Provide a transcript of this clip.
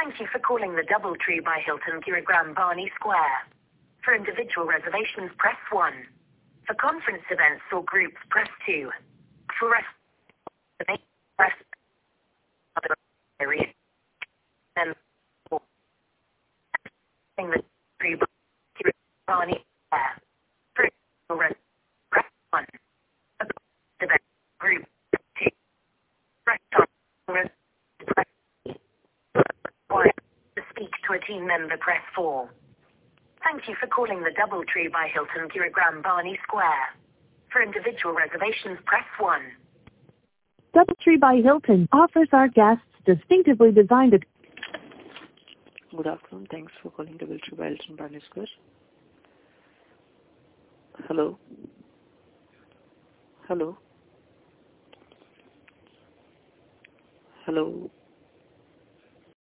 Thank you for calling the Doubletree by Hilton Gurugram Barney Square. For individual reservations, press 1. For conference events or groups, press 2. For rest, press area. Then the Tree by Barney Square. For rest, press 1. For event group, 2. Press on rest, press 1. To speak to a team member, press 4. Thank you for calling the Doubletree by Hilton Gurugram Barney Square. For individual reservations, press 1. Doubletree by Hilton offers our guests distinctively designed. Good afternoon. Thanks for calling Doubletree by Hilton Barney Square. Hello. Hello. Hello.